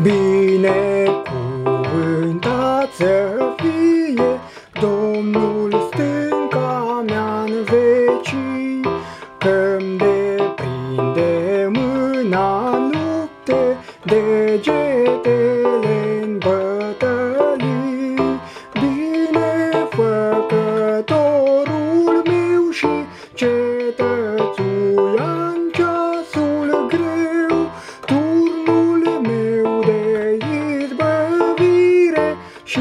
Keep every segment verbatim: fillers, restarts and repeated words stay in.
Binecuvântat să fie Domnul stânca mea-n vecii, că-mi deprinde mâna în lupte, degetele-n bătălii. Binefăcătorul meu și cetățuia-n ceasul greu, turnul meu de izbăvire și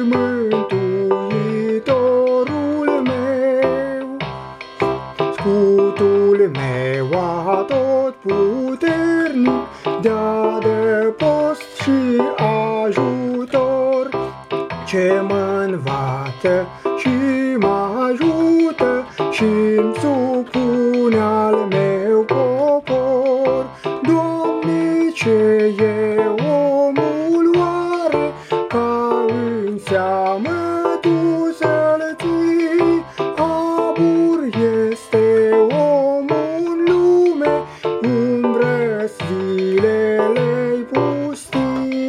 mântuitorul meu. Scutul meu atotputernic, de-a de post și ajutor, ce mă învață și mă ajută și-mi supune al meu popor. Doamne, ce e omul oare, ca în seamă Tu să-l ții? Abur este omul în lume, umbră zilele-i pustii.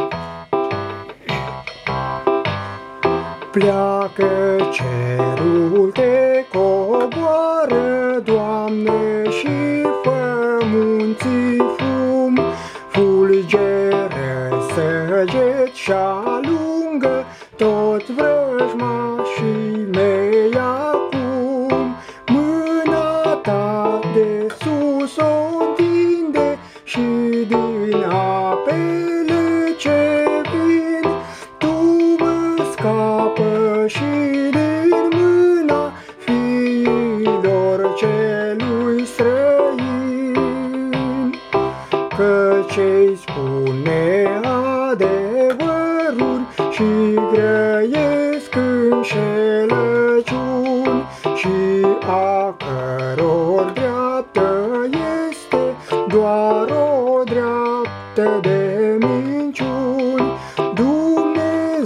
Pleacă cerul, te coboară, Doamne, și fă munții fum, fulgeră, săget și-alungă tot vrăjmașii mei acum. Mâna Ta de sus o întinde și din apele ce vin Tu mă scapă și din mâna fiilor celui străin. Că ce-i spune adevăruri și grăiesc înșelăciuni, și a căror dreaptă este doar o dreaptă de minciuni.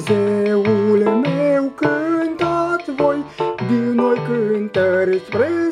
Dumnezeul meu, cântați voi din noi cântări spre